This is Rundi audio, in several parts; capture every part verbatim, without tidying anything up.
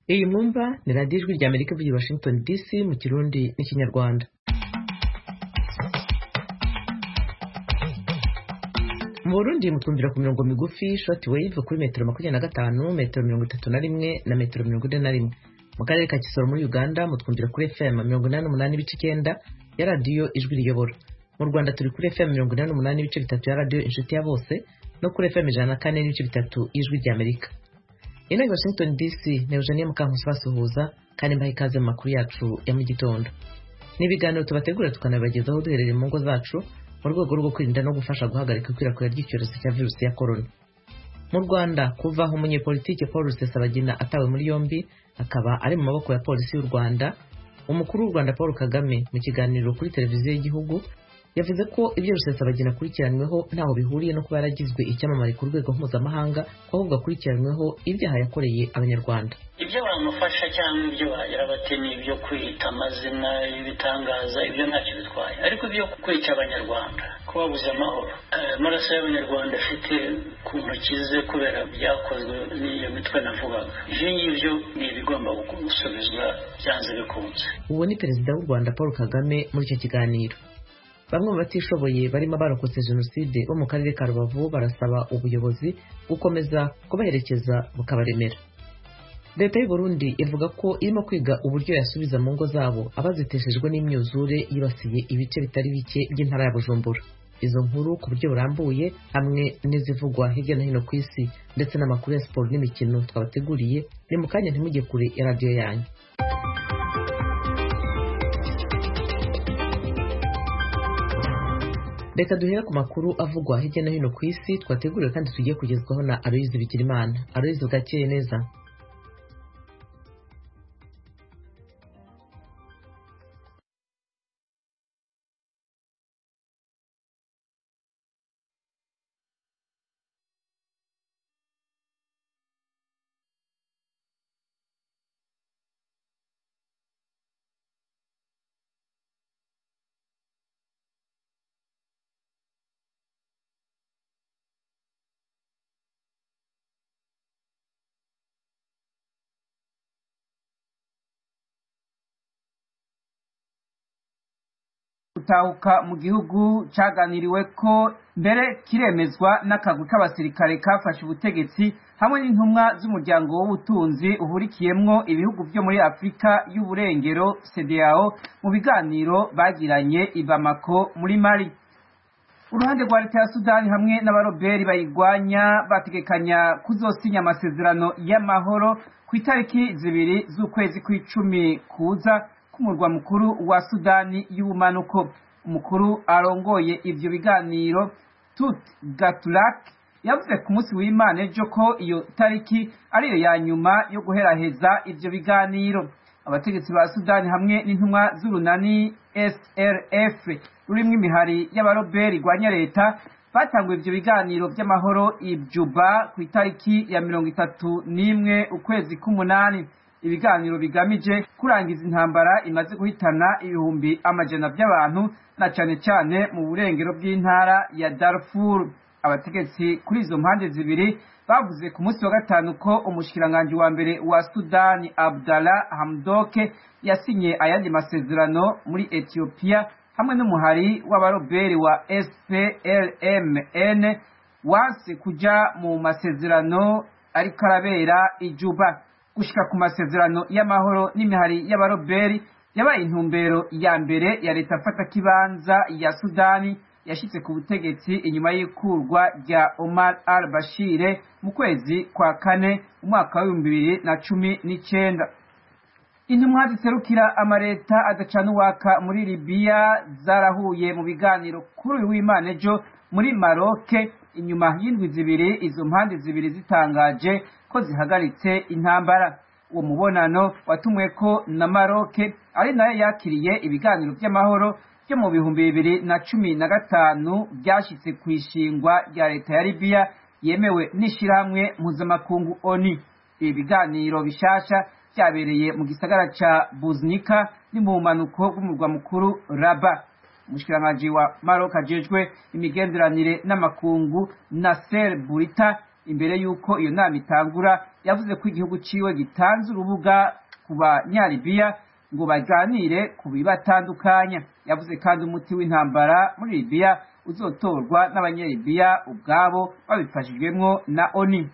Iyi mwumva ni radiyo ijwi rya Amerika ivugira i Washington D C mu Kirundi n'Ikinyarwanda. Mu Burundi mutwumvira ku mirongo migufi short wave kuri metero makumyabiri na gatanu, metero mirongo itatu na rimwe na metero mirongo ine na rimwe. Mu karere ka Kisoro muri Uganda mutwumvira kuri F M mirongo inani n'umunani ibice icyenda ya radiyo ijwi riyobora. Mu Rwanda turi kuri F M mirongo inani n'umunani ibice bitatu ya radiyo inshuti ya bose no kuri F M ijana na kane n'ibice bitatu y'ijwi rya Amerika. Ina Washington D C ne Eugenie Mukankusi basuhuza kandi mbaye ikaze mu makuru yacu ya mu gitondo. Nibiganiro tubategura tukanabagezaho duherereye mu ngo zacu mu rwego rwo kwirinda no gufasha guhagarika ikwirakwira ry'icyorezo cya virusi ya corona. Mu Rwanda kuva aho umunyepolitike Paul Rusesabagina atawe muri yombi akaba ari mu maboko ya polisi y'u Rwanda, umukuru w'u Rwanda Paul Kagame mu kiganiro kuri televiziyo y'igihugu yavuze ko ibyo Rusesabagina akurikiranyweho ntaho bihuriye no kuba yaragizwe icyamamare ku rwego mpuzamahanga, ko ahubwo akurikiranyweho ibyaha yakoreye abanyarwanda. Ibyo bamufasha cyangwa ibyo bagira bate ni ibyo kwita amazina y'ibitangaza, ibyo ntacyo bitwaye, ariko ibyo kwica abanyarwanda, kubabuza amahoro, amaraso y'abanyarwanda afite ku ntoki ze kubera byakozwe n'iyo mitwe navugaga, ibyo ngibyo ni ibigomba gusubizwa byanze bikunze. Uwo ni perezida w'u Rwanda Paul Kagame muri icyo kiganiro. Bamwe mu batishoboye barimo abarokotse jenoside bo mu karere ka Rubavu barasaba ubuyobozi gukomeza kubaherekeza bukabaremera. Leta y'u Burundi ivuga ko irimo kwiga uburyo yasubiza mu ngo zabo abaziteshejwe n'imyuzure yibasiye ibice bitari bike by'intara ya Bujumbura. Izo nkuru ku buryo burambuye hamwe n'izivugwa hirya no hino ku isi ndetse n'amakuru ya siporo n'imikino twabateguriye ni mu kanya, ntimujye kure ya radiyo yanyu. Reka duhera ku makuru avugwa hirya no hino ku isi twateguriwe kandi tugiye kugezwaho na Aloyizi Bigirimana. Aloyizi, ugakeye neza? Gutahuka mu gihugu cyaganiriwe ko mbere kiremezwa n'akagwi k'abasirikare kafashe ubutegetsi hamwe n'intumwa z'umuryango w'ubutunzi uhurikiyemwo ibihugu byo muri Afrika y'uburengero C E D E A O mu biganiro bagiranye i Bamako muri Mali. Uruhande rwa leta ya Sudani hamwe n'abaroberi bayigwanya bategekanya kuzosinya amasezerano y'amahoro ku itariki zibiri z'ukwezi kw'icumi kuza umurwa mukuru wa Sudani y'ubumanuko. Umukuru arongoye ivyo biganiro Tut Gatulak yavuze ku munsi w'Imana ejo ko iyo tariki ariyo ya nyuma yo guheraheza ivyo biganiro. Abategetsi ba Sudani hamwe n'intumwa z'urunani S R F rurimwo imihari y'abaroberi igwanya leta batanguye ivyo biganiro vy'amahoro i Juba ku itariki ya mirongo itatu n'imwe ukwezi k'umunani. Ibiganiro bigamije kurangiza intambara imaze guhitana ibihumbi amajana by'abantu na cyane cyane mu burengero bw'intara ya Darfur. Abategetsi kuri izo mpande zibiri bavuze ku munsi wa gatanu ko umushikiranganje wa mbere wa Sudani Abdallah Hamdoke yasinye ayandi masezerano muri Ethiopia hamwe n'umuhari w'abaroberi wa S P L M N wanse kuja mu masezerano ariko arabera i Juba. Gushika ku masezerano y'amahoro n'imihari y'abaroberi yabaye intumbero ya mbere ya leta afata kibanza ya Sudani yashitse ku butegetsi inyuma y'ikurwa rya Omar al-Bashir mu kwezi kwa kane umwaka wa bibiri na cumi n'icyenda. Intumwa ziserukira amareta adacana uwaka muri Libya zarahuye mu biganiro kuri uyu w'Imana ejo muri Maroc inyuma y'indwi zibiri izo mpande zibiri zitangaje ko zihagaritse intambara. Uwo mubonano watumwe ko na Maroc ari nayo yakiriye ibiganiro by'amahoro byo mu bihumbi bibiri na cumi na gatanu byashitse ku ishingwa rya leta ya Libya yemewe n'ishirahamwe mpuzamakungu O N U. Ibi biganiro bishasha byabereye mu gisagara ca Buznika ni mu manuko bw'umurwa mukuru Rabat. Umushikiranganje wa Maroc ajejwe imigenderanire n'amakungu Nasser Bourita imbere y'uko iyo nama itangura yavuze ko igihugu ciwe gitanze urubuga ku banyalibiya ngo baganire ku bibatandukanya. Yavuze kandi umuti w'intambara muri Libya uzotorwa n'abanyalibiya ubwabo babifashijwemwo na O N U.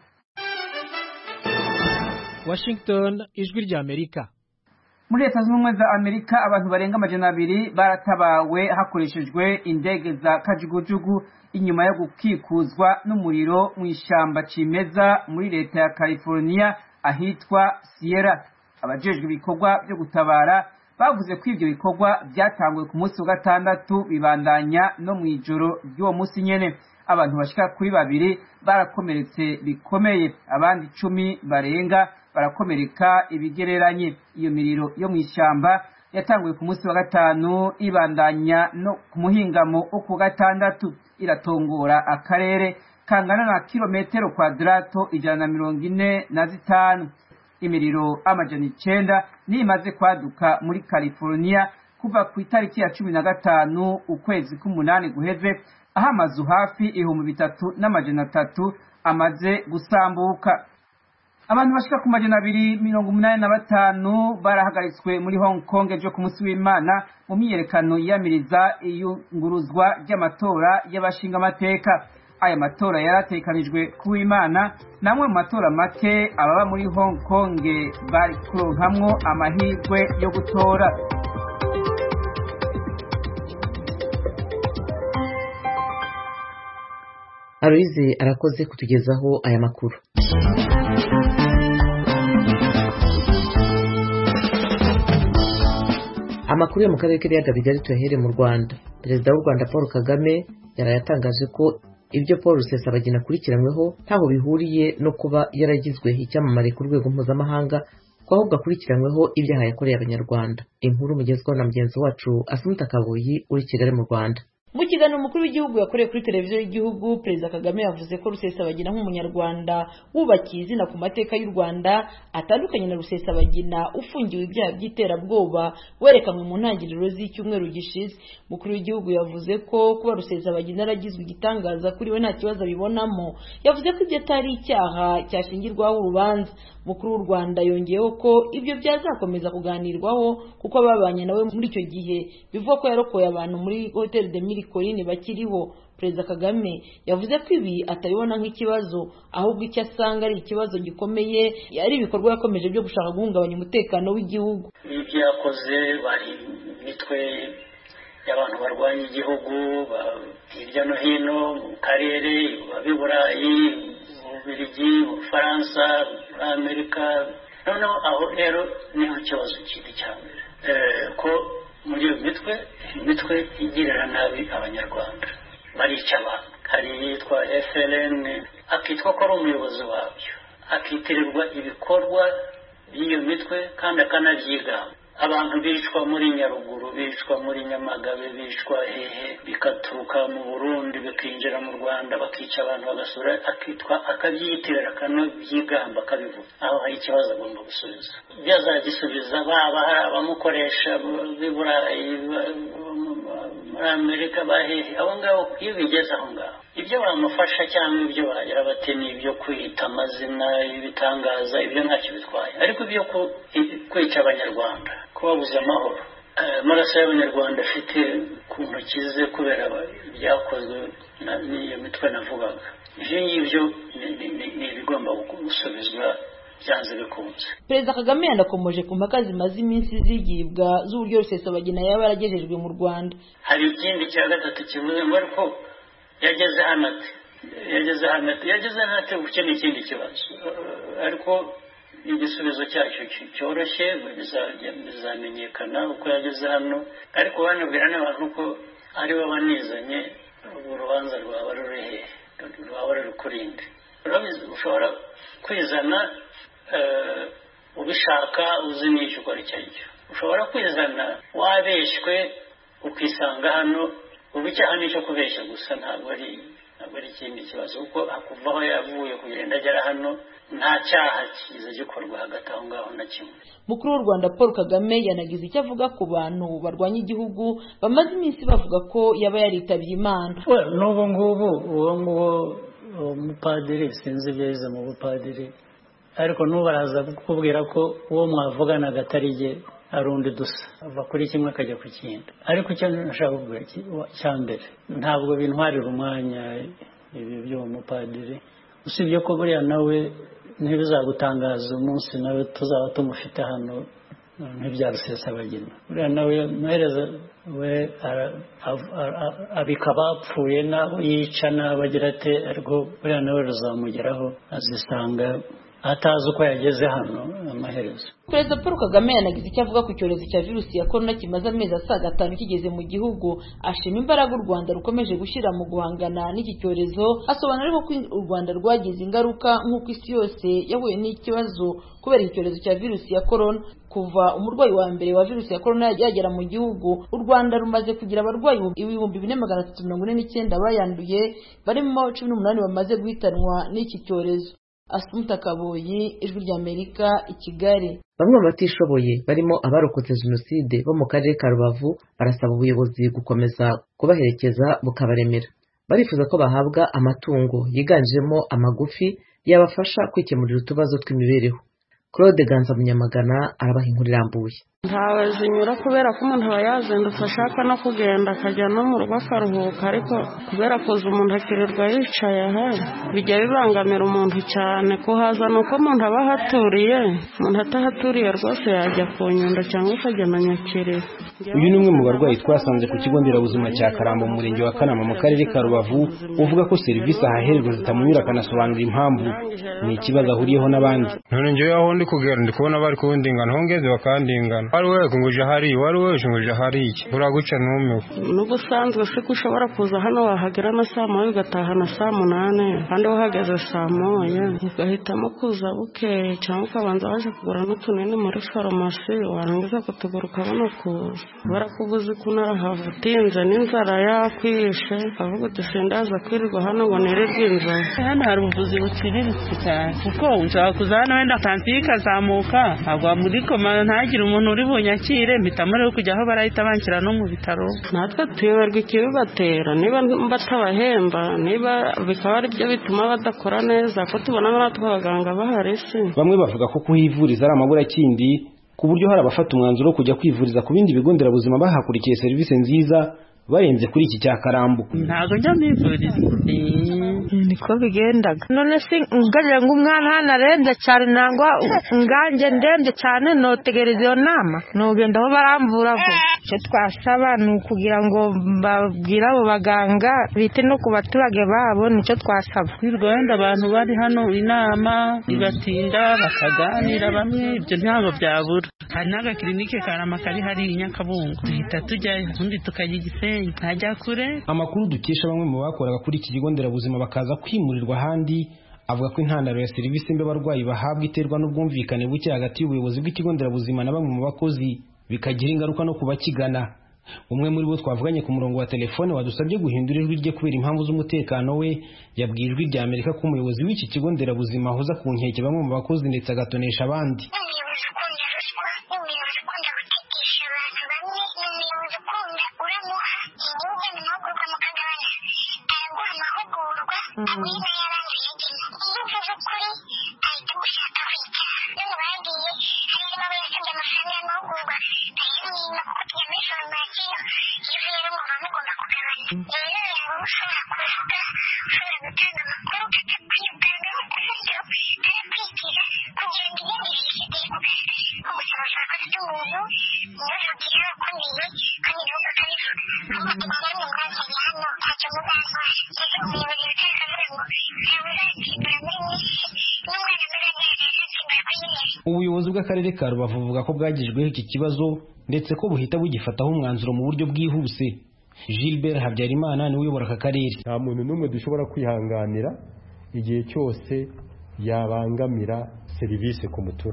Washington, ijwi rya Amerika. Muri Leta Zunze Ubumwe za Amerika abantu barenga amajana abiri baratabawe hakoreshejwe indege za kajugujugu inyuma yo gukikuzwa n'umuriro mu ishamba cimeza muri leta ya California ahitwa Sierra. Abajejwe ibikorwa byo gutabara bavuze ko ivyo bikorwa byatanguye ku munsi wa gatandatu bibandanya no mu ijoro ry'uwo munsi nyene. Abantu bashika kuri babiri barakomeretse bikomeye, abandi icumi barenga barakomereka ibigereranye. Iyo miriro yo mu ishamba yatanguye ku munsi wa gatanu ibandanya no ku muhingamo wo ku gatandatu, iratongora akarere kangana na kilometero kwadrato ijana na mirongo ine na zitanu. Imiriro amajana icenda ni imaze kwaduka muri California kuva ku itariki ya cumi na gatanu ukwezi k'umunani guheze, aho amazu hafi ibihumbi bitatu n'amajana atatu amaze gusambuka. Abantu bashika ku majana abiri mirongo umunani na batanu barahagaritswe muri Hong Kong ejo ku munsi w'Imana mu myiyerekano yiyamiriza iyunguruzwa ry'amatora y'abashinga amateka. Aya matora yaratekanijwe ku w'Imana, namwe mu matora make ababa muri Hong Kong bari kuronkamwo amahirwe yo gutora. Aloise arakoze kutugezaho aya makuru. Amakuru yo mu karere k'ibiyaga bigari tuyahere mu Rwanda. Perezida w'u Rwanda Paul Kagame yarayatangaje ko ibyo Paul Rusesabagina akurikiranyweho ntaho bihuriye no kuba yaragizwe icyamamare ku rwego mpuzamahanga, ko ahubwo akurikiranyweho ibyaha yakoreye Abanyarwanda. Inkuru mugezweho na mugenzi wacu Asumta Kabuyi uri Kigali mu Rwanda. Mu kiganiro umukuru w'igihugu yakoreye kuri televiziyo y'igihugu, Perezida Kagame yavuze ko Rusesabagina nk'umunyarwanda wubakiye izina ku mateka y'u Rwanda atandukanye na Rusesabagina ufungiwe ibyaha by'iterabwoba werekanwe mu ntangiriro z'icyumweru gishize. Umukuru w'igihugu yavuze ko kuba Rusesabagina yaragizwe igitangaza kuri we nta kibazo abibonamo. Yavuze ko ibyo atari icyaha cyashingirwaho urubanza. Umukuru w'u Rwanda yongeyeho ko ibyo byazakomeza kuganirwaho kuko ababanye nawe muri icyo gihe bivuga ko yarokoye abantu muri Hotel de Mille Collines bakiriho. Perezida Kagame yavuze ko ibi atabibona nk'ikibazo, ahubwo icyo asanga ari ikibazo gikomeye, ari ibikorwa yakomeje byo gushaka guhungabanya umutekano w'igihugu. Ibyo yakoze bari mitwe y'abantu barwanya igihugu hirya no hino mu karere, ab'Iburayi, Ububiligi, Ubufaransa, Amerika. Noneho aho rero niho ikibazo kiri cya mbere, ko muri iyo mitwe imitwe igirira nabi Abanyarwanda, barica abantu. Hari yitwa F L N, akitwa ko ari umuyobozi wabyo, akitirirwa ibikorwa by'iyo mitwe kandi akanabyigamba. Abantu bicwa muri Nyaruguru, bicwa muri Nyamagabe, bicwa hehe, bikaturuka mu Burundi bikinjira mu Rwanda bakica abantu bagasura, akitwa akabyiyitirira akanabyigamba akabivuga. Aho hari ikibazo agomba gusubiza. Byazagisubiza baba hari abamukoresha b'Iburayi, muri Amerika, bahehe, abo ngabo iyo bigeze aho ngaho ibyo bamufasha cyangwa ibyo bagira bati ni ibyo kwita amazina y'ibitangaza, ibyo ntacyo bitwaye. Ariko ibyo kwica Abanyarwanda, kubabuza amahoro, amaraso y'Abanyarwanda afite ku ntoki ze kubera ibyakozwe n'iyo mitwe navugaga, ibyo ngibyo ni ibigomba gusubizwa byanze bikunze. Perezida Kagame yanakomoje ku mpaka zimaze iminsi zigibwa z'uburyo Rusesabagina yaba yaragejejwe mu Rwanda. Hari ikindi cya gatatu kivuze ngo ariko yageze hano ati yageze hano ati yageze hano ati uke n'ikindi kibazo, ariko igisubizo cyacyo cyoroshye bizamenyekana uko yageze hano. Ariko banabwira n'abantu ko ari bo banizanye, urubanza rwaba ruri hehe, rwaba ruri kurinde. Ushobora kwizana ubishaka uzi n'icyo ukora icyo ari cyo, ushobora kwizana wabeshywe ukisanga hano, ubu icyaha nicyo kubeshya gusa, ntabwo ari ntabwo ari ikindi kibazo, kuko akuva aho yavuye kugenda agera hano nta cyaha kiza gikorwa hagati aho ngaho na kimwe. Mukuru w'u Rwanda Paul Kagame yanagize icyo avuga ku bantu barwanya igihugu bamaze iminsi bavuga ko yaba yaritabye Imana. N'ubu ngubu uwo nguwo umupadiri sinzi ibyo yize mu bupadiri ariko n'ubaraza kukubwira ko uwo mwavuganaga atari jye ari undi dusa ava kuri kimwe akajya ku kindi ariko icyo nashaka kuvuga cya mbere ntabwo bintwarira umwanya ibi by'uwo mupadiri usibye ko buriya nawe ntibizagutangaza umunsi nawe tuzaba tumufite hano nk'ibya Rusesabagina buriya nawe nohereza we abika abapfuye n'abo yica n'abagira ate ariko buriya nawe ruzamugeraho azisanga atazi uko yageze hano amaherezo. Perezida Paul Kagame yanagize icyo avuga ku cyorezo cya virusi ya korona kimaze amezi asaga atanu kigeze mu gihugu, ashima imbaraga u Rwanda rukomeje gushyira mu guhangana n'iki cyorezo, asobanura ko u Rwanda rwagize ingaruka nk'uko isi yose yahuye n'ikibazo kubera icyorezo cya virusi ya korona. Kuva umurwayi wa mbere wa virusi ya korona yagera mu gihugu, u Rwanda rumaze kugira abarwayi ibihumbi bine magana atatu mirongo ine n'icyenda bayanduye, barimo cumi n'umunani bamaze guhitanwa n'iki cyorezo. Asumta Kaboyi, Ijwi ry'Amerika, i Kigali. Bamwe mu batishoboye barimo abarokotse jenoside bo mu karere ka Rubavu barasaba ubuyobozi gukomeza kubaherekeza bukabaremera. Barifuza ko bahabwa amatungo yiganjemo amagufi yabafasha kwikemurira utubazo tw'imibereho. Claude Ganza Munyamagana arabaha inkuru irambuye. ntawe zinyura kubera ko umuntu aba yazindutse ashaka no kugenda akajya no mu rugo akaruhuka, ariko kubera kuza umuntu akirirwa yicaye aha bijya bibangamira umuntu cyane. Kuhaza ni uko umuntu aba ahaturiye, umuntu atahaturiye rwose yajya ku Nyundo cyangwa akajya na Nyakiriba. Uyu ni umwe mu barwayi twasanze ku kigo nderabuzima cya Karambo mu murenge wa Kanama mu karere ka Rubavu, uvuga ko serivisi ahahererwa zitamunyura, akanasobanura impamvu. Ni ikibazo ahuriyeho n'abandi. None njyewe aho ndi kugera ndi kubona bari kundingana, hongeze bakandingana. Wari we kunguje hari, wari we kunguje hari iki. Uraguca numiwe. N'ubusanzwe se ko ushobora kuza hano wahagera na saa moya ugataha na saa munane, kandi wahageze saa moya ugahitamo kuza bukeye, cyangwa ukabanza waje kugura n'utunini muri farumasi, warangiza kutugura ukabona kuza. Barakubuza kunarahava utinze n'inzara yakwishe, avuga uti sindaza kwirirwa hano ngo nirirwe inzara. Hano hari ubuvuzi buciriritse cyane, kuko nshobora kuza hano wenda tansiyo ikazamuka, agwa muri koma ntagire umuntu uri bunyakire, mpitamo rero kujya aho barahita banshyira no mu bitaro. Natwe tuyoberwa ikibibatera, niba batabahemba, niba bikaba ari byo bituma badakora neza, ko tubona natwe abaganga bahari se. Bamwe bavuga ko kuhivuriza ari amaburakindi, ku buryo hari abafata umwanzuro wo kujya kwivuriza ku bindi bigo nderabuzima bahakurikiye serivisi nziza barenze kuri iki cya Karambo. Ntago njya mwivuriza, niko bigendaga. None se ngarira ngo umwana hano arembye cyane, nangwa nganjye ndembye cyane, notegereza iyo nama nogenda aho baramvura ko. Icyo twasaba ni ukugira ngo babwire abo baganga bite no ku baturage babo, nicyo twasaba. Kwirwa wenda abantu bari hano inama ibatinda bakaganira, bamwe ibyo ntabwo byabura. Hari n'agakirinike Karama kari hari i Nyakabungo, duhita tujyayo ubundi tukajya Gisenyi, ntajya kure. Amakuru dukesha bamwe mu bakoraga kuri iki kigo nderabuzima bakaza kwimurirwa ahandi, avuga ko intandaro ya serivisi mbi abarwayi bahabwa iterwa n'ubwumvikane buke hagati y'ubuyobozi bw'ikigo nderabuzima na bamwe mu bakozi, bikagira ingaruka no kubakigana. Umwe muri bo twavuganye ku murongo wa telefone wadusabye guhindura ijwi rye kubera impamvu z'umutekano we, yabwiye Ijwi ry'Amerika ko umuyobozi w'iki kigo nderabuzima ahoza ku nkeke bamwe mu bakozi ndetse agatonesha abandi. Ubuyobozi bw'akarere ka Rubavu buvuga ko bwagejejweho iki kibazo ndetse ko buhita bugifataho umwanzuro mu buryo bwihuse. Gilbert Habyarimana ni uyobora aka karere. Nta muntu n'umwe dushobora kwihanganira igihe cyose yabangamira serivisi ku muturage.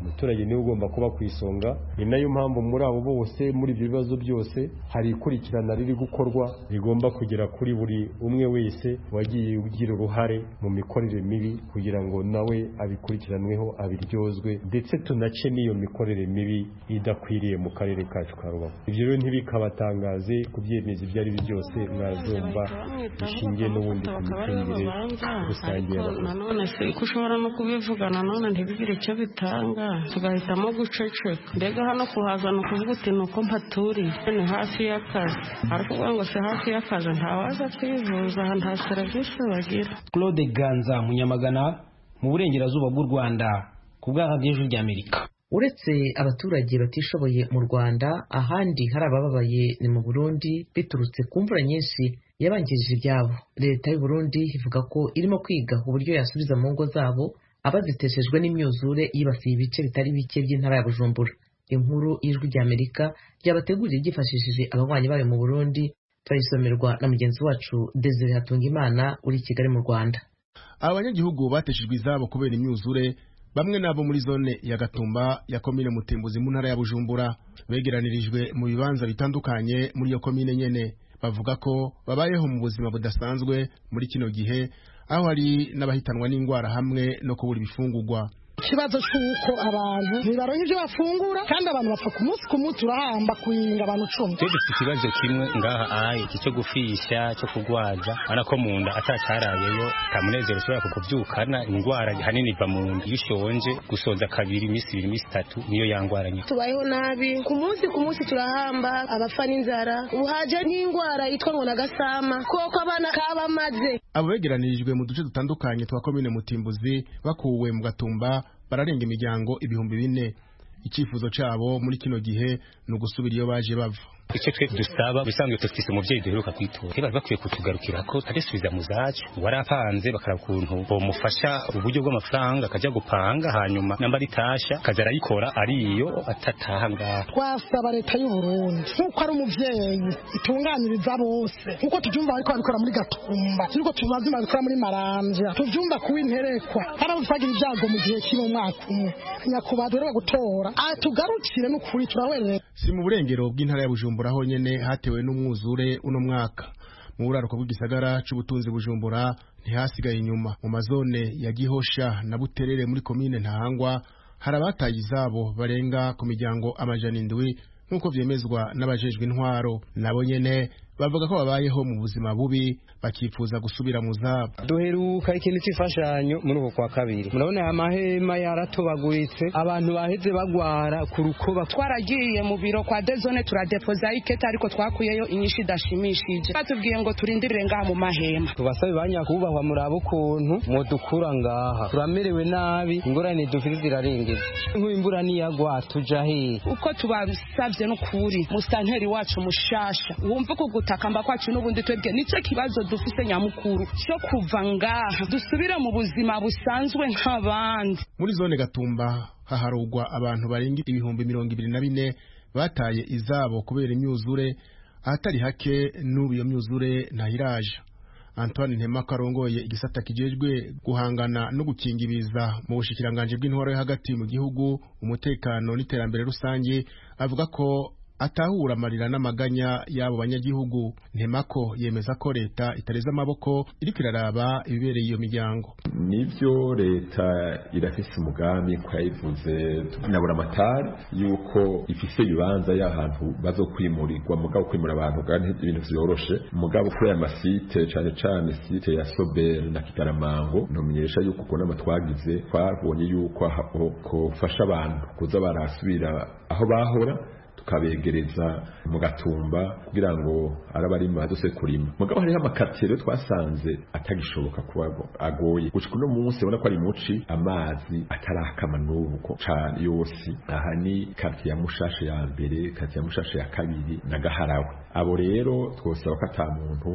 umuturage niwe ugomba kuba ku isonga. Ni nayo mpamvu muri abo bose muri ibyo bibazo byose hari ikurikirana riri gukorwa rigomba kugera kuri buri umwe wese wagiye ugira uruhare mu mikorere mibi kugira ngo nawe abikurikiranweho abiryozwe ndetse tunace n'iyo mikorere mibi idakwiriye mu karere kacu ka Rubavu. Ibyo rero ntibikabatangaze kubyemeza ibyo ari byo byose mwazumva bishingiye n'ubundi ku micungire rusange y'abaturage. Nanone se ko ushobora no kubivuga nanone ntibigire icyo bitanga tugahitamo guceceka. Mbega hano kuhaza ni ukuvuga uti ni uko mpaturiye ni hafi y'akazi ariko uvuga ngo se hafi y'akazi ntawaza kwivuza nta serivisi bagira. Claude Ganza Munyamagana mu burengerazuba bw'u Rwanda ku bwa Radio y'Amerika. Uretse abaturage batishoboye mu Rwanda, ahandi hari abababaye ni mu Burundi biturutse ku mvura nyinshi yabangirije ibyabo. Leta y'u Burundi ivuga ko irimo kwiga uburyo yasubiza mu ngo zabo abaziteshejwe n'imyuzure yibasiye ibice bitari bike by'intara ya Bujumbura. Inkuru y'Ijwi ry'Amerika ryabateguriye ryifashishije abanywanyi bayo mu Burundi, turayisomerwa na mugenzi wacu Desire Hatungimana uri i Kigali mu Rwanda. Abanyagihugu bateshejwe izabo kubera imyuzure, bamwe nabo muri zone ya Gatumba ya komine Mutimbuzi mu ntara ya Bujumbura begeranirijwe mu bibanza bitandukanye muri iyo komine nyene. Bavuga ko babayeho mu buzima budasanzwe muri kino gihe, aho hari n'abahitanwa n'indwara hamwe no kubura ibifungurwa. Ikibazo cy'uko abantu ntibaronka ibyo bafungura kandi abantu bapfa ku munsi ku munsi urahamba kuinga abantu cumi. Dufite ikibazo kimwe ngaha ayi cyo gufisha cyo kugwaza ana ko mu nda atacarayeyo tamunezero ushobora kukubyukana indwara hanini iva mu nda iyo ushonje gusonza kabiri imisi ibiri imisi itatu niyo yangwaranye. Tubayeho nabi ku munsi ku munsi turahamba abapfa n'inzara uhaje n'indwara yitwa ngo nagasama koko abana kabamaze. Abo begeranirijwe mu duce dutandukanye twa komine Mutimbuzi bakuwe mu Gatumba bararenga imiryango ibihumbi bine. Icyifuzo cyabo muri kino gihe ni ugusubira iyo baje bava. Icyo twe dusaba bisanzwe tufise umuvyeyi duheruka kwitura bari bakwiye kutugarukira ko tarisubiza mu zacu warapanze bakarakuntu bomufasha uburyo bw'amafaranga akajya gupanga hanyuma namba ritasha kaza arayikora ariyo atataha ngaha. Twasaba leta y'u Burundi nkuko ari umuvyeyi itunganiriza bose nkuko tubyumva ariko abikora muri Gatumba nkuko tubazima abikora muri Marambya tubyumva kuwinterekwa aravugira ibyago mu gihe kiri umwaka umwe nyakubadore bagutora atugarukire n'ukuri turawereye. Si mu burengero bw'intara ya Bujumbura aho nyene hatewe n'umwuzure uno mwaka. Mu buraruko bw'igisagara c'ubutunzi Bujumbura ntihasigaye inyuma. Mu mazone ya Gihosha na Buterere muri komine Ntahangwa harabataye izabo barenga ku miryango amajana indwi nkuko vyemezwa n'abajejwe intwaro. Nabo nyene bavuga ko babayeho mu buzima bubi bakifuza gusubira mu zabo. Duheruka ikintu cy'ifashanyo muri uko kwa kabiri, murabona amahema yaratobaguritse abantu baheze bagwara ku rukoba. Twaragiye mu biro kwa dezone turadepoza iketa ariko twakuyeyo inyinshi dashimishije. Batubwiye ngo turindirire ngaha mu mahema. Tubasabe banyakubahwa murabo kuntu modukura ngaha turamerewe nabi ingorane dufite zirarengeje nk'imvura niyagwa tuja he. Uko tubasabye no kuri mustanteri wacu mushasha wumva ko gutakamba kwacu n'ubundi twebwe nico kibazo dufise nyamukuru cyo kuva ngaha dusubira mu buzima busanzwe nk'abandi. Muri zone Gatumba haharugwa abantu barenga ibihumbi mirongo ibiri na bine bataye izabo kubera imyuzure, ahatari hake n'ubu iyo myuzure ntahiraje. Antoine Ntemaka arongoye igisata kijejwe guhangana no gukinga ibiza mu bushikiranganje bw'intwaro yo hagati mu gihugu, umutekano n'iterambere rusange, avuga ko atahura amarira n'amaganya y'abo banyagihugu. Ntemako yemeza ko leta itareza amaboko iriko iraraba ibibereye iyo miryango. Nivyo leta irafise umugambi ko yayivuze tunabura amatari yuko ifise ibibanza y'ahantu bazokwimurirwa mugabo kwimura abantu kandi ibintu vyoroshe mugabo kuri amasite cane cane site ya Sobel na Kitaramango nomenyesha yuko ko namatwagize twabonye yuko ko fasha abantu kuza barasubira aho bahora tukabegereza mu Gatumba kugira ngo arabarima badose kurima. Mugabo hariho amakatiro twasanze atagishoboka kuba agoye gushika no munsi ubona ko ari muci amazi atarakama n'ubuko cyane yose. Aha ni kati ya Mushashe ya mbere, kati ya Mushashe ya kabiri na Gaharawe. Abo rero twosaba ko ata muntu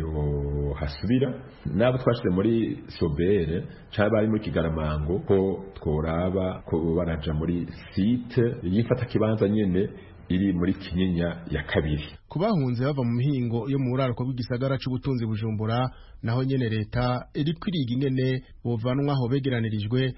yo hasubira nabo twashize muri Sobere cyaba ari muri Kigaramango ko tworaba ko baraja muri site yifata kibanza nyene iri muri Kinyinya ya kabiri. Kubahunze bava mu mihingo yo mu buraruko bw'igisagara c'ubutunzi Bujumbura naho nyene leta iri kwiriga ingene bovanwaho begeranirijwe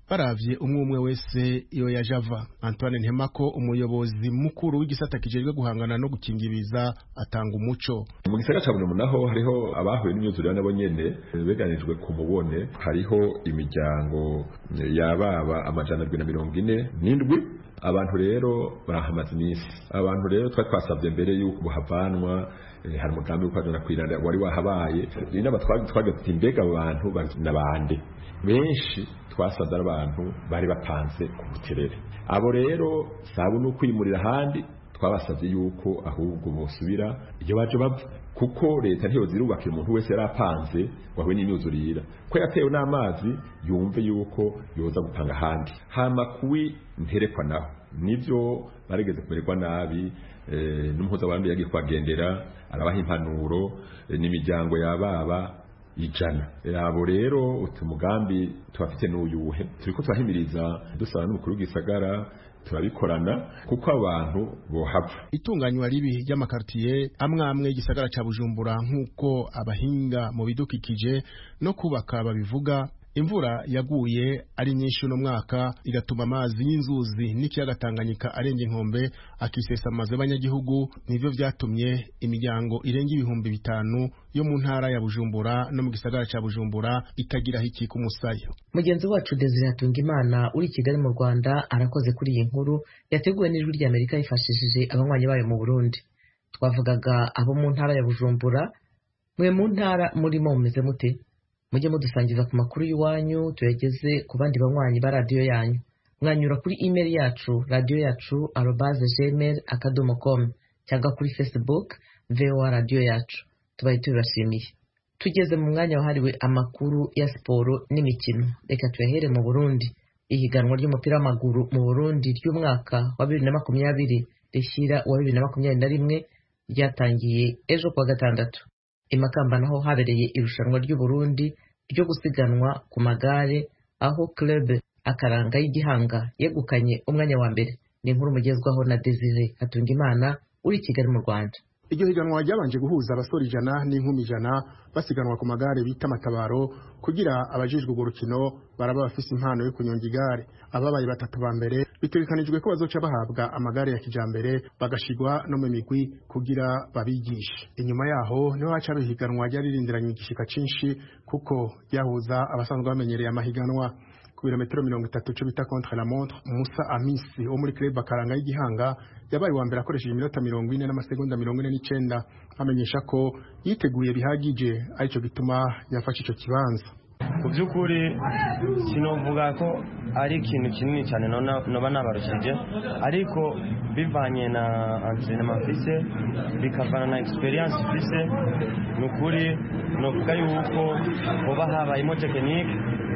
baravye umwe umwe wese iyo yajava. Antoine Ntemako umuyobozi mukuru w'igisata kijejwe guhangana no gukingibiza atanga umuco. Mu gisagara ca Bujumbura naho hariho abahuye n'imyuzurire nabo nyene beganijwe ku mubone, hariho imiryango yababa amajana abiri na mirongo ine n'indwi. Abantu rero barahamaze iminsi. Abantu rero twa twasabye mbere yuko buhavanwa hari umugambi wo kwajana kwiranda wari wahabaye. Rino batwagati mbega abantu nabande benshi twasabye abantu bari bapanze ku buterere. Abo rero sabu no kwimurira handi twabasabye yuko ahubwo bosubira iyo baje bava, kuko leta ntiyo zirubakira umuntu wese yarapanze wawe n'imyuzurira ko yatewe n'amazi yumve yuko yoza gupanga handi. Hama kuwi nterekwa naho nivyo barigeze kumererwa nabi e, n'umuhuza wandi yagiye kwagendera arabaha impanuro e, n'imiryango yababa ijana. Abo rero uti umugambi tubafite n'uyuhe, turiko turahimiriza dusaba n'umukuru w'igisagara turabikorana kuko abantu bohava. Itunganywa ribi y'amakartier amwe amwe igisagara ca Bujumbura nk'uko abahinga mu bidukikije no kubaka babivuga, imvura yaguye ari nyinshi no mwaka igatuma amazi y'inzuzi n'ikiyaga Tanganyika arenga inkombe akisesa amazi y'abanyagihugu. Nivyo vyatumye imiryango irenga ibihumbi bitanu yo mu ntara ya Bujumbura no mu gisagara ca Bujumbura itagira hiki ku musayo. Mugenzi wacu Desire Hatungimana uri Kigali mu Rwanda arakoze kuri iyi nkuru yateguwe n'ijwi rya Amerika yifashishije abanywanyi bayo mu Burundi. Twavugaga abo mu ntara ya Bujumbura. Mwe mu ntara murimo mumeze mute? Mujye mudusangiza ku makuru y'iwanyu tuyageze ku bandi banywanyi ba radio yanyu. Mwanyura kuri email yacu radio yacu arobase gmail akadomo com cyangwa kuri Facebook V O A radio yacu. Tubaye tubashimiye. Tugeze mu mwanya wahariwe amakuru ya siporo n'imikino. Reka tuyahere mu Burundi. Ihiganwa ry'umupira w'amaguru mu Burundi ry'umwaka wa bibiri na makumyabiri rishira wa bibiri na makumyabiri na rimwe ryatangiye ejo kwa gatandatu. Imakamba naho habereye irushanwa ry'u Burundi ryo gusiganwa ku magare aho club Akaranga y'Igihanga yegukanye umwanya wa mbere. Ni inkuru mugezwaho na Desire Hatungimana uri Kigali mu Rwanda. Iryo higanwa ryabanje guhuza abasore ijana n'inkumi ijana basiganwa ku magare bita matabaro kugira abajijwe urwo rukino baraba bafise impano yo kunyonga igare. Ababaye batatu ba mbere bitegekanijwe ko bazoca bahabwa amagare ya kijambere bagashigwa no mu migwi kugira babigishe. Inyuma yaho niho haca higanwa ryari rindiranye igishika cinshi kuko yahuza abasanzwe bamenyereye amahiganwa. Ku birometero mirongo itatu cyo bita contre la montre, Musa Amisi wo muri club Akaranga y'Igihanga yabaye wa mbere akoresheje iminota mirongo ine n'amasegonda mirongo ine n'icenda, amenyesha ko yiteguye bihagije arico gituma yafashe ico kibanza. Ku by'ukuri sinovuga ko ari ikintu kinini cyane noba nabarushije, ariko bivanye na entraînement mfise bikavana na experience mfise, nukuri novuga yuko hoba habayemo technique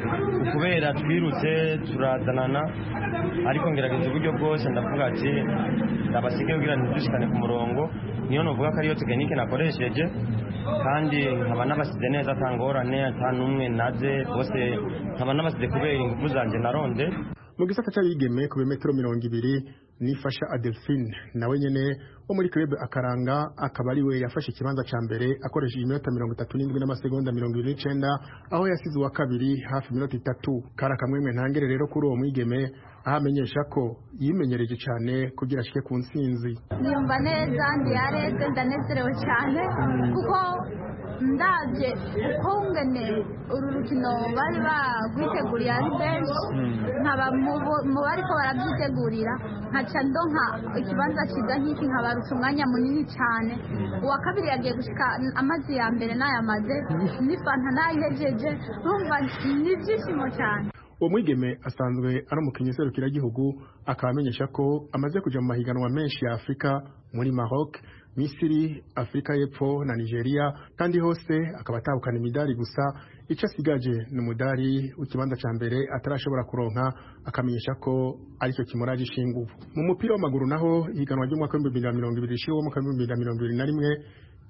kubera twirutse turazanana, ariko ngerageza uburyo bwose ndavuga ati ndabasige kugira ntidushikane ku murongo. Niyo novuga ko ariyo technique nakoresheje, kandi nkaba nabasize neza atangorane ata numwe naze bose nkaba nabasize kubera ingufu zanje naronde. Mu gisata cy'abigeme ku bimetero mirongo ibiri nifasha Adelphine nawe nyene wo muri club Akaranga akaba ari we yafashe ikibanza ca mbere akoresheje iminota mirongo itatu n'indwi n'amasegonda mirongo ibiri n'icenda, aho yasize uwa kabiri hafi iminota itatu. Kara kamwemwe ntangere rero kuri uwo mwigeme aho amenyesha ko yimenyereje cyane kugira ashike ku ntsinzi. Nimba neza ndi areze ndanezerewe cyane kuko ndabye uko ngene uru rukino bari bagwiteguriye ari benshi, nkaba mu bariko barabyitegurira nkaca ndonka ikibanza kiza nk'iki nkabarusha umwanya munini cyane. Uwa kabiri yagiye gushika amazi ya mbere n'ayamaze n'ifanta nayihejeje, urumva ni ibyishimo cyane. Uwo mwigeme asanzwe ari umukinnyi serukiragihugu, akaba amenyesha ko amaze kuja mu mahiganwa menshi ya Afrika muri Maroc, Misiri, Afrika y'Epfo na Nigeria, kandi hose akaba atahukana imidari gusa. Ico asigaje ni umudari w'ikibanza ca mbere atarashobora kuronka, akamenyesha ko aricyo kimuraje ishinguvu. Mu mupira w'amaguru naho ihiganwa ry'umwaka w'ibihumbi bibiri na mirongo ibiri rishira umwaka w'ibihumbi bibiri na mirongo ibiri na rimwe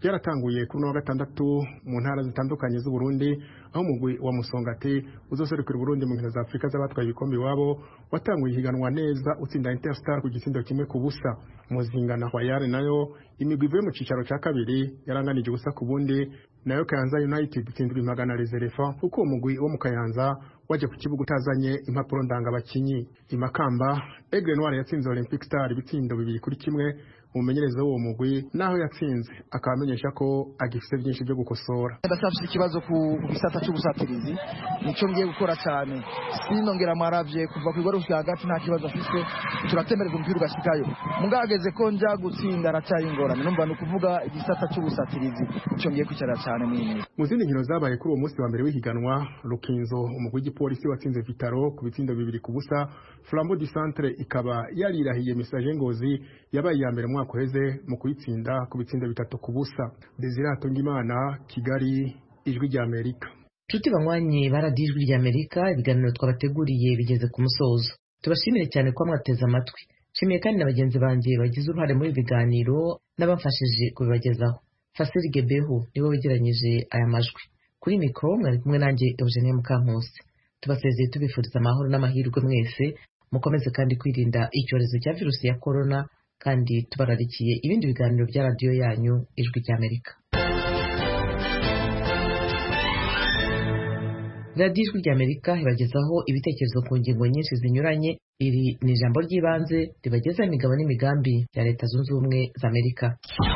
byaratanguye kuri wa gatandatu mu ntara zitandukanye z'u Burundi aho umugwi wa Musongati uzoserukira Burundi mu nkino za Afrika z'abatwaye ibikombe iwabo watanguye higanwa neza utsinda Interstar ku gitsindo kimwe ku busa. Muzinga na Royal nayo imigwi ivuye mu cicaro ca kabiri yaranganije ubusa ku bundi, nayo Kayanza United itsindwa impagana Reserva kuko umugwi wo mu Kayanza waje ku kibuga utazanye impapuro ndanga abakinyi. Imakamba Aigle Noir yatsinze Olympic Star ibitsindo bibiri kuri kimwe. Umumenyereza w'uwo mugwi naho yatsinze akamenyesha ko agifite byinshi byo gukosora. Ndasafite ikibazo ku gisata cy'ubusatirizi nico ngiye gukora cyane, sinongera maravye kuva ku igoro cya hagati nta kibazo afite, turatemereza umupira ugashikayo mugageze ko nja gutsinda aracyaye ingorane, numva no kuvuga igisata cy'ubusatirizi nico ngiye kwicara cyane mwini. Mu zindi nkino zabaye kuri uwo munsi wa mbere w'ihiganwa, Rukinzo umugwi w'igipolisi watsinze Vitaro ku bitsindo bibiri ku busa. Flambeau du Centre ikaba yarirahiye Message Ngozi yabaye ya mbere mwaka uheze mu kuyitsinda ku bitsindo bitatu ku busa. Desire Hatungimana, Kigali, Ijwi rya Amerika. Tuti banywanyi baradi Ijwi rya Amerika, ibiganiro twabateguriye bigeze ku musozo. Tubashimire cyane ko mwateze amatwi. Nshimiye kandi na bagenzi banjye bagize uruhare muri biganiro n'abafashije kubibagezaho. Fasiri Gebeho niwe wegeranyije aya majwi. Kuri mikro mwari kumwe nanjye Eugenie Mukankusi. Tubasezeye tubifuriza amahoro n'amahirwe mwese, mukomeze kandi kwirinda icyorezo cya virusi ya corona, kandi tubararikiye ibindi biganiro bya radio yanyu Ijwi rya Amerika. Radio Ijwi rya Amerika ibagezaho ibitekerezo ku ngingo nyinshi zinyuranye. Iri ni ijambo ry'ibanze ribageza imigabo n'imigambi ya Leta Zunze Ubumwe za Amerika.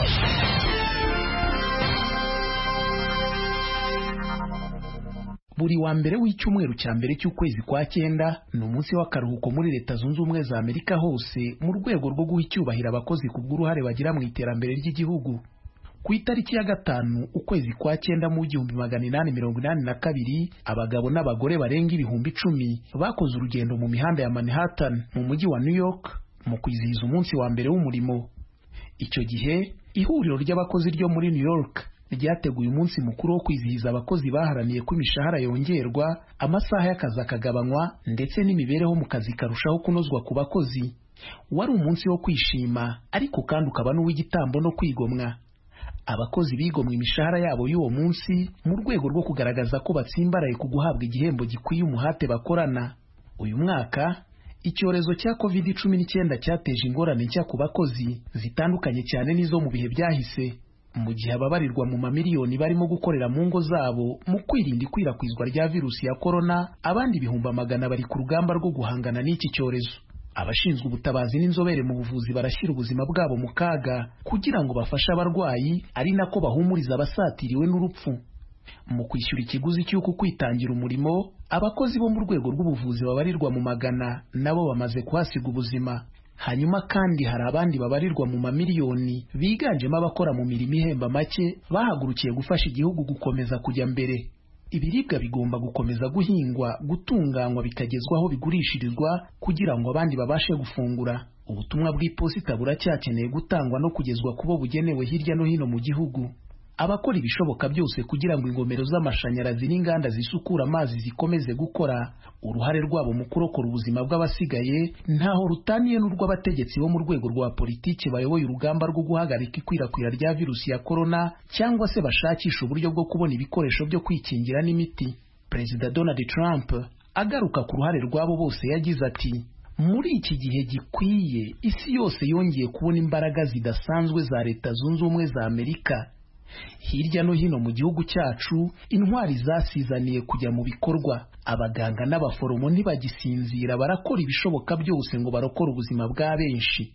Buri wa mbere w'icyumweru cya mbere cy'ukwezi kwa cyenda ni umunsi w'akaruhuko muri Leta Zunze Ubumwe za Amerika hose mu rwego rwo guha icyubahiro abakozi ku bw'uruhare bagira mu iterambere ry'igihugu. Ku itariki ya gatanu ukwezi kwa cyenda mu gihumbi magana inani mirongo inani na kabiri, abagabo n'abagore barenga ibihumbi icumi bakoze urugendo mu mihanda ya Manhattan mu mujyi wa New York mu kwizihiza umunsi wa mbere w'umurimo. Icyo gihe ihuriro ry'abakozi ryo muri New York ryateguye umunsi mukuru wo kwizihiza abakozi baharaniye ko imishahara yongerwa, amasaha y'akazi akagabanywa ndetse n'imibereho mu kazi karushaho kunozwa ku bakozi. Wari umunsi wo kwishima ariko kandi ukaba n'uw'igitambo no kwigomwa. Abakozi bigomwe imishahara yabo y'uwo munsi mu rwego rwo kugaragaza ko batsimbaraye ku guhabwa igihembo gikwiye umuhate bakorana. Uyu mwaka icyorezo cya covid cumi n'icyenda cyateje ingorane nshya ku bakozi zitandukanye cyane n'izo mu bihe byahise. Mu gihe ababarirwa mu mamiliyoni barimo gukorera mu ngo zabo mu kwirinda ikwirakwizwa rya virusi ya corona, abandi ibihumbi magana bari ku rugamba rwo guhangana n'iki cyorezo. Abashinzwe ubutabazi n'inzobere mu buvuzi barashyira ubuzima bwabo mu kaga kugira ngo bafashe abarwayi, ari nako bahumuriza abasatiriwe n'urupfu. Mu kwishyura ikiguzi cy'uko kwitangira umurimo, abakozi bo mu rwego rw'ubuvuzi babarirwa mu magana nabo bamaze kuhasiga ubuzima. Hanyuma kandi hari abandi babarirwa mu mamiliyoni biganjemo abakora mu mirimo ihemba make bahagurukiye gufasha igihugu gukomeza kujya mbere. Ibiribwa bigomba gukomeza guhingwa, gutunganywa bikagezwaho bigurishirizwa kugira ngo abandi babashe gufungura. Ubutumwa bw'iposita buracyakeneye gutangwa no kugezwa kubo bugenewe hirya no hino mu gihugu. Abakora ibishoboka byose kugira ngo ingomero z'amashanyarazi n'inganda zisukura amazi zikomeze gukora, uruhare rwabo mu kurokora ubuzima bw'abasigaye ntaho rutaniye n'urw'abategetsi bo mu rwego rwa politiki bayoboye urugamba rwo guhagarika ikwirakwira rya virusi ya corona cyangwa se bashakisha uburyo bwo kubona ibikoresho byo kwikingira n'imiti. Perezida Donald Trump agaruka ku ruhare rwabo bose yagize ati: muri iki gihe gikwiye isi yose yongeye kubona imbaraga zidasanzwe za Leta Zunze Ubumwe za Amerika. Hirya no hino mu gihugu cyacu intwari zasizaniye kujya mu bikorwa. Abaganga n'abaforomo ntibagisinzira, barakora ibishoboka byose ngo barokore ubuzima bwa benshi.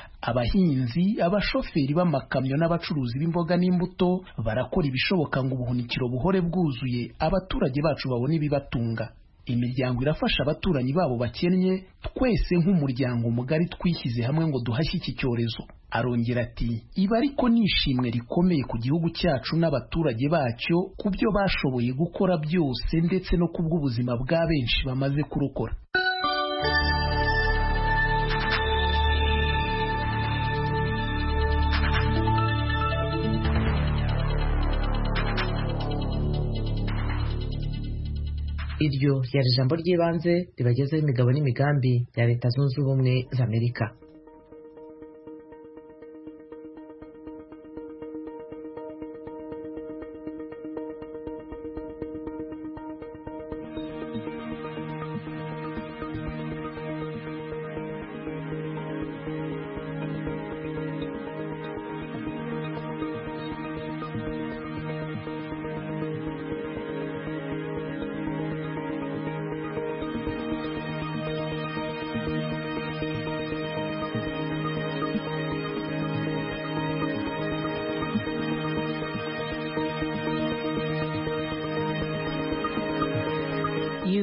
Abahinzi, abashoferi b'amakamyo n'abacuruzi b'imboga n'imbuto barakora ibishoboka ngo ubuhunikiro buhore bwuzuye, abaturage bacu babone ibibatunga. Imiryango irafasha abaturanyi babo bakennye, twese nk'umuryango mugari twishyize hamwe ngo duhashye iki cyorezo. Arongera ati: iba ariko nishimwe rikomeye ku gihugu cyacu n'abaturage bacyo ku byo bashoboye gukora byose ndetse no kubw'ubuzima bwa benshi bamaze kurokora. Iryo ryari ijambo ry'ibanze ribagezaho imigabo n'imigambi ya Leta Zunze Ubumwe za Amerika.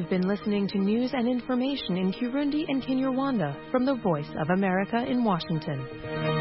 You've been listening to news and information in Kirundi and Kinyarwanda from the Voice of America in Washington.